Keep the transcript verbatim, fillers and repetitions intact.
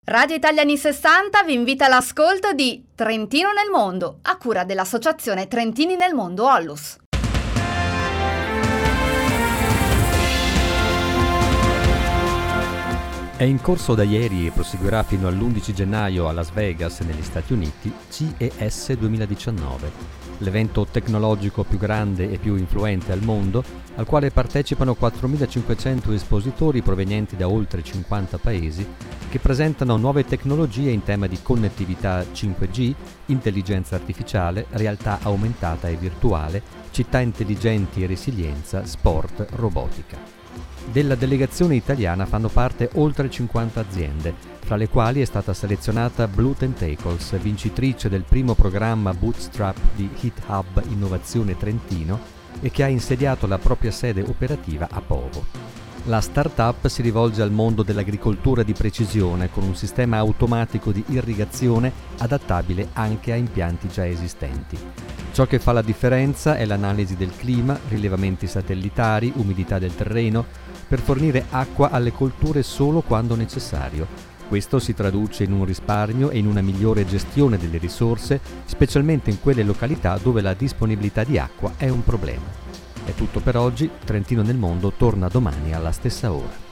Radio Italia anni sessanta vi invita all'ascolto di Trentino nel mondo, a cura dell'associazione Trentini nel mondo Ollus. È in corso da ieri e proseguirà fino all'undici gennaio a Las Vegas, negli Stati Uniti, C E S duemiladiciannove, l'evento tecnologico più grande e più influente al mondo, al quale partecipano quattromilacinquecento espositori provenienti da oltre cinquanta paesi che presentano nuove tecnologie in tema di connettività cinque G, intelligenza artificiale, realtà aumentata e virtuale, città intelligenti e resilienza, sport, robotica. Della delegazione italiana fanno parte oltre cinquanta aziende, fra le quali è stata selezionata Blue Tentacles, vincitrice del primo programma Bootstrap di HitHub Innovazione Trentino e che ha insediato la propria sede operativa a Povo. La startup si rivolge al mondo dell'agricoltura di precisione con un sistema automatico di irrigazione adattabile anche a impianti già esistenti. Ciò che fa la differenza è l'analisi del clima, rilevamenti satellitari, umidità del terreno, per fornire acqua alle colture solo quando necessario. Questo si traduce in un risparmio e in una migliore gestione delle risorse, specialmente in quelle località dove la disponibilità di acqua è un problema. È tutto per oggi, Trentino nel mondo torna domani alla stessa ora.